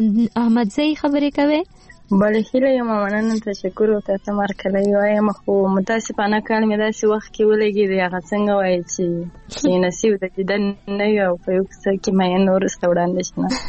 احمدزئی خبرې کوي. بله هیله یم، مننه، تشکر او تمرکلې وایم. خو متاسفانه کال مې داسې وخت کې ولګېدی، هغه څنګه وایي چې نصیب د دیدن نه وي او په یو څه کې مې نور ورسته وړاندې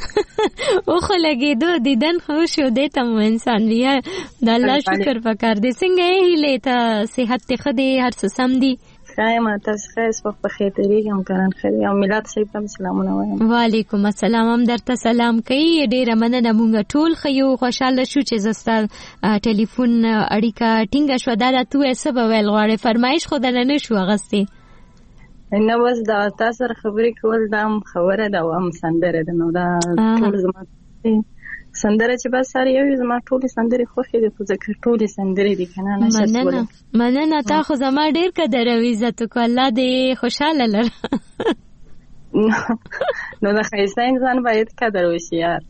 شنه او خو لګېدو دیدن خو شو دی ته مو انسان بیا د الله شکر پکار دی. څنګه یې هیلې ته صحت ته ښه دی، هر څه سم دي؟ خایم تاسو خیر صبح بخیر تیریږم کاران خیر او میلاد صاحب ته سلامونه وایم. وعلیکم السلام. هم درته سلام کوي. ډیره مننه. مونږ ټول خو خوشاله شو چې زستا ټلیفون اړیکه ټینګه شو. دا راته څه به ویل غواړي؟ فرمایش خو دلته نشو غستې. نه بس دا تاسو سره خبرې کول دا خبره ده او هم سندره ده. نو دا ټول زما سندره چې بس سره یو زما ټول سندره خوښې دي خو ځکه ټول سندره دي کنه نه شي. مننه مننه. تا خو زما ډیر قدر او عزت کو. الله دې خوشاله لره. نو دا خیسته انسان باید قدر وشي یار.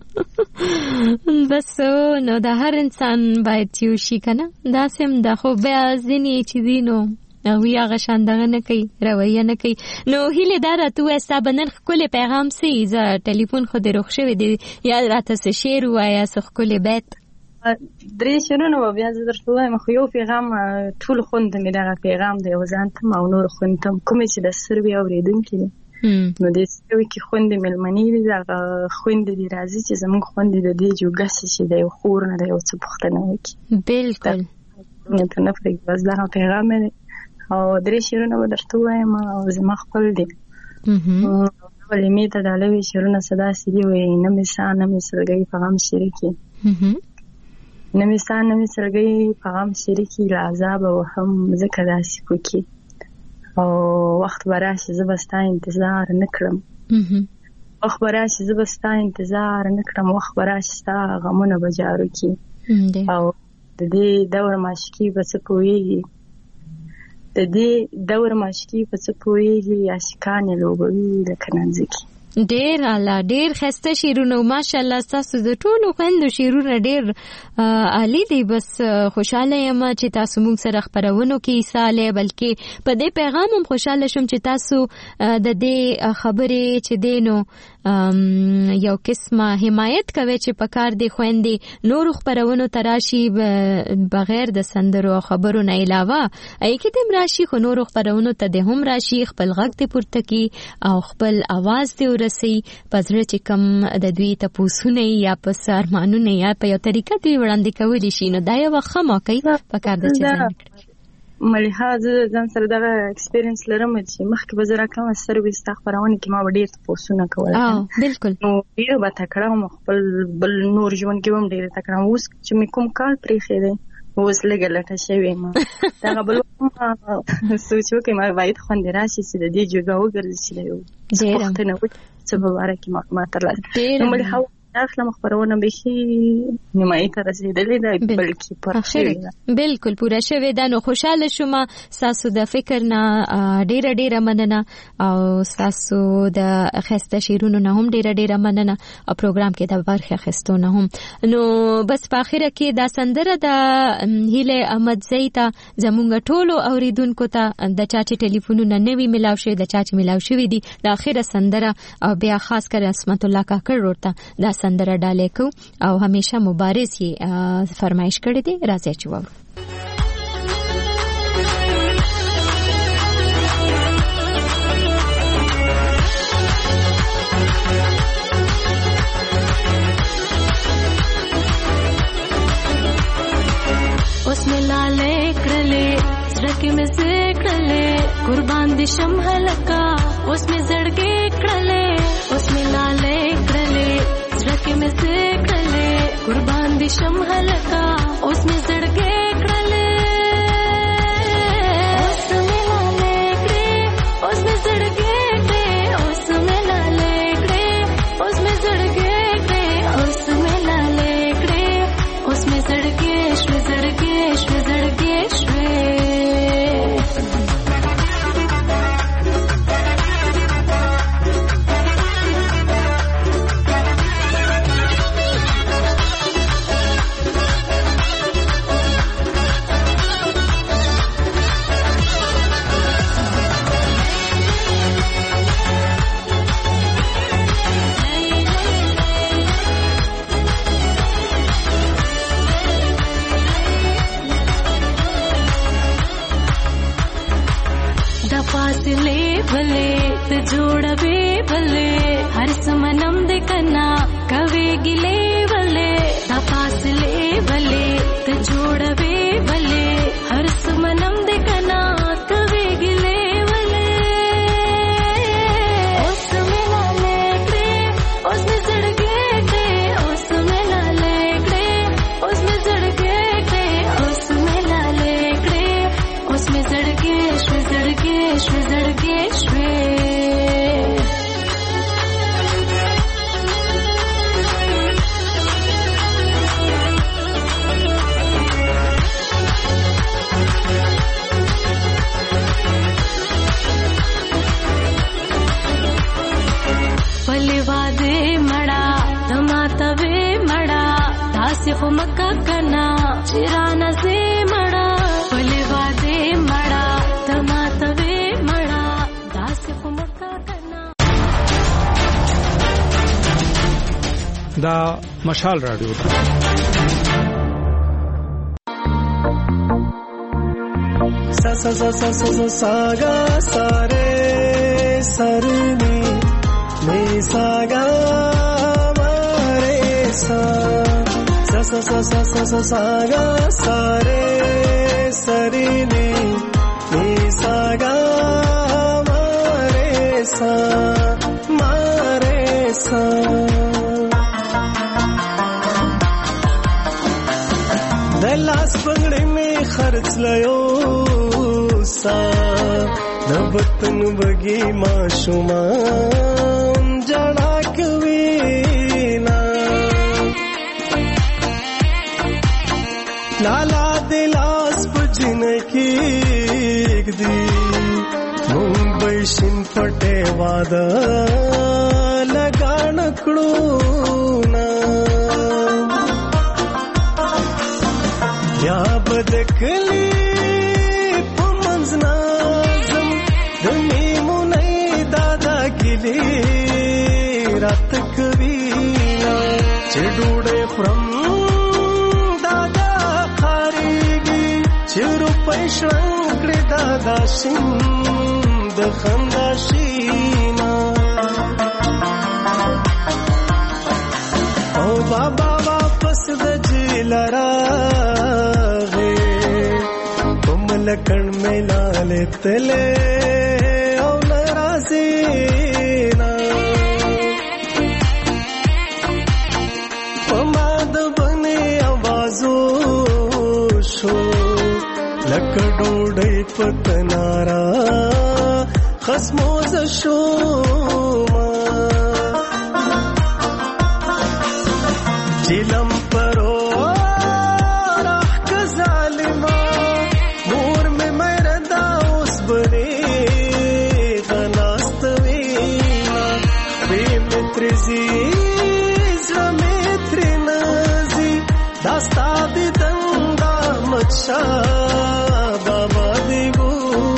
بس نو دا هر انسان باید یو شي کنه. دا سم دا خو بیا ځینې چې دي نو او یا غشان دغه نه کوي رویه نه کوي. نو هیله دا راته وستا بنن خپل پیغام سي ز ټلیفون خو دې روښ شوی دی یا راته څه شعر وایا څه خپل بیت درې شعرونه بیا زه درته وایم. خو یو پیغام ټول خوند مې دغه پیغام دی او ځان ته او نور خوندم کوم چې د سروي اوریدونکو دي. نو د سروي کې خوند ملمنې دي دغه خوند دي راځي چې زموږ خوند د دې جوګس شي د خور نه دی او څه پختنه وکي. بالکل نه ته نه فرق بس دغه پیغام دی او درې شعرونه به درته وایم او زما خپل دي. ولې مې ته د لوي شعرونه صدا سړي وي نه مې سا نه مې سرګي په غم شریکي نه مې سا نه مې سرګي په غم شریکي لا عذاب او هم ځکه داسې کوکي او وخت براشي زه به ستا انتظار نه کړم. وخت براشي زه به ستا انتظار نه کړم. وخت براشي ستا غمونه به جارو کی او د دې دور ماشکی به څه کوي د دې دور ماشکی په څه پوهیږي عاشقان لوبوي لکه نانځکي. ډیر اعلی ډیر خسته شعرونه ماشاءالله. تاسو د ټولو خوندو شعرونه ډیر عالی دي. بس خوشاله یم چې تاسو موږ سره خبرونه کوي ساله بلکې په دې پیغام هم خوشاله شم چې تاسو د دې خبرې چې دینو یو قسمه حمایت کوي چې په کار دی خويندې نور خبرونه تراشي بغیر د سندرو او خبرو نه علاوه ای کې تم راشي خو نور خبرونه ته د هم راشي خپل غږ ته پورته کی او خپل आवाज ته ورسي پزړه چې کم د دوی ته پوسونه یا په سرمانونه یا په یو طریقه دی وړاندې کولی شي. نو دا یو خمه کوي په کار د چې ملحاظ ځان سره دا ایکسپیرینس لرم چې مخکې به زه راکړم سرویس تا خبرونه کې ما ډېر تپوسونه کول. بالکل نو ډېر به تکړه خپل بل نور ژوند کې هم ډېر تکړه اوس چې مې کوم کال پرېښی دی اوس لږه لټه شوې ما دغه بل سوچ وکړم ما باید خوندې راشي چې د دې جوګه وګرځي چې د یو پوښتنه وکړي څه به باره کې معلومات ترلاسه نو ملحاظ اخلم خبرونه به شي نیمایي ته رسیدلې ده بلکې پوره شوې ده. بالکل پوره شوې ده. نو خوشاله شوم تاسو د فکر نه ډیره ډیره مننه او تاسو د خسته شیرونو نه هم ډیره ډیره مننه او پروګرام کې د برخه خستونه هم. نو بس په اخره کې دا سندره د هیله احمد زیتا زمونږ ټولو اوریدونکو ته د چاچي ټلیفونونه نوي ملاو شوی د چاچي ملاو شوی دي د اخره سندره او بیا خاص کر اسمت الله کاکړ ورته دا سندره ډالې کو او همیشه مبارز یې فرمایش کړی دی. راځي چې وو اوس مې لاله کړلې زړه کې مې سکړلې قربان دي شم هلکا اوس مې زړګې کړلې اوس مې لاله کړلې زړه مې سکړلې قربان دي شم هلکا اوس مې زړګې کړلې اوس مې لاله کړې اوس مې زړګې کړې اوس مې لاله کړې اوس مې زړګې کړې اوس مې لاله کړې اوس مې زړګې شوې زړګې شوې زړګې شوې जोड़वे भले हर समनम दे कना कवे गिले भले तपासले भले ते जोड़वे भले हर समनम दे कना कवे गिले داسې خو مکه کنا چې رانه زه مړه ولې واده مړه ته ماته وې مړه داسې خو مکه کنا. دا مشال رادیو ده. sa sa sa sa sa sa sa ga sa re sa re ni ni sa ga ma re sa sa sa sa sa sa sa sa ga sa re sa re ni ni sa ga ma re sa ma re sa دلاس پنگڑی میں خرچ لیو سا دبتن بگی معشومان جڑا کوینا لالا دلاس پجن کی دی ممبئی شن پٹے وادا لگان کڑونا یا بدکلی پمنز نازم دمیمو نئی دادا گلی رات کوینا چڑوڑے پرم دادا خاریگی چرو پیشنکڑی دادا شند خنداشینا او بابا واپس دجلرا لکن میں لالے تلے او نرازینا پماد بنے آوازو شو لکڑوڑی پتنارا خسموز شو جلم پرو داستا دی دندا مچا بابا دیگو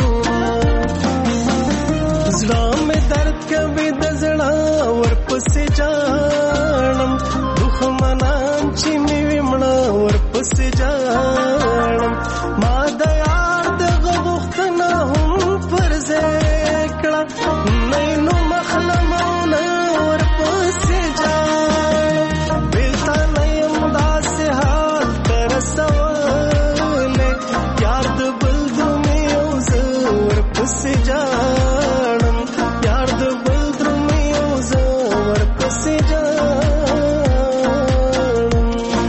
زڑا میں درد کبھی دزڑا ورپس جانم دخمنان چیمی ومنا ورپس جانم ما دیار دغا بختنا ہم پر زیکڑا نینو مخلمونا ورپس جانم بیلتا نیم دا سوالے یار د بلدو میں اوزور پس جانم یار د بلدو میں اوزور پس جانم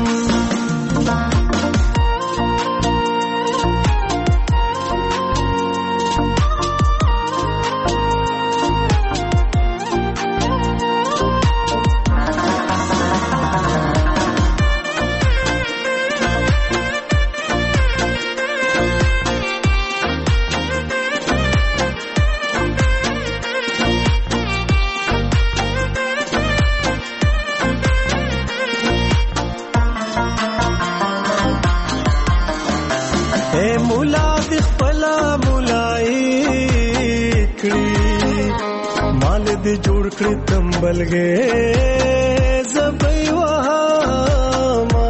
د جوړ کړی تمبل گے زبئی وهاما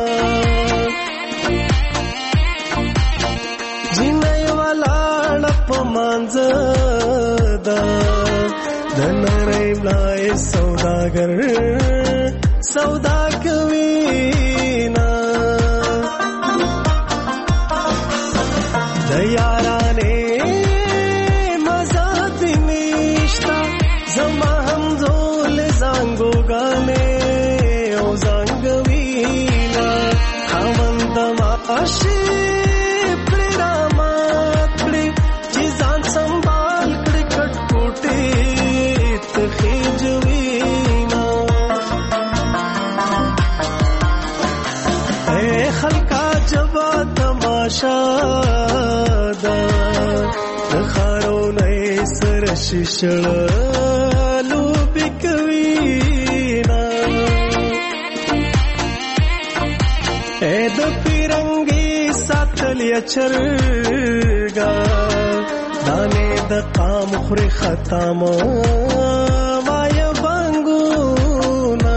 جنای والا لپ مانزدا دنرای بلای سوداگر سودا کوینا دیارانے Ashi prama kri jizan sambal kri katkote تخجوینا اے خلقا جبا تماشا دا خارو نئے سر ششلو بکوینا چرګا دانه د قام خوري ختم وای بنګونا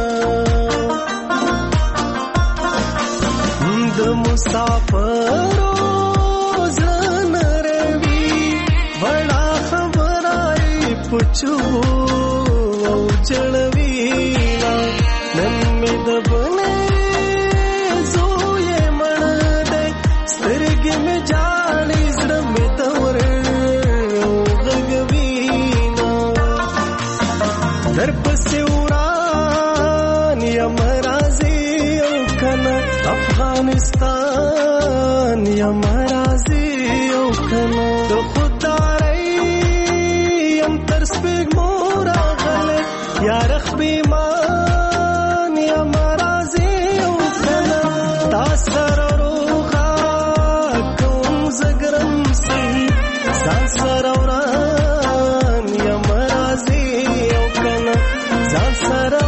د مسافر زن روي وړا خبرای پچو او چړوينا نن می د بنه زوې مړ دې سترګې می جاړې زړه می تور غږوينا در پسې وران یم راځي او کنه افغانستان یم راځي او کنه د خدای یم تر سپېږ مور غلې یا رخبي مان یم راځي او کنه تاسو روغا کوم زګرم سي ځان سره وران یم راځي او کنه ځان سره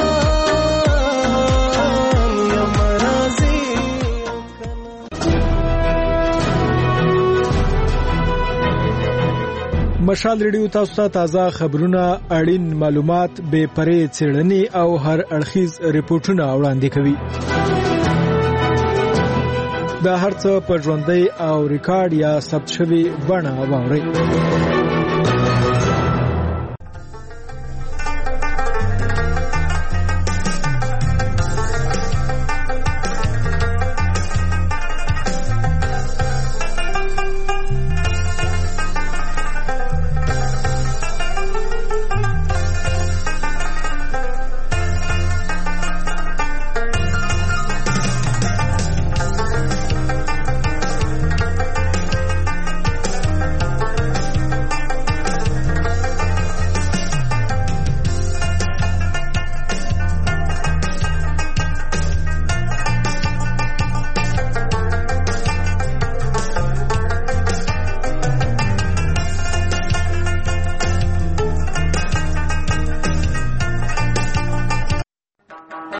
مشال ریډیو تاسو ته تازه خبرونه اړین معلومات به پرې څېړنې او هر اړخیز ریپورتونه وړاندې کوي دا هرڅه په ژوندۍ او ریکارډ یا ثبت شوی بڼه واورئ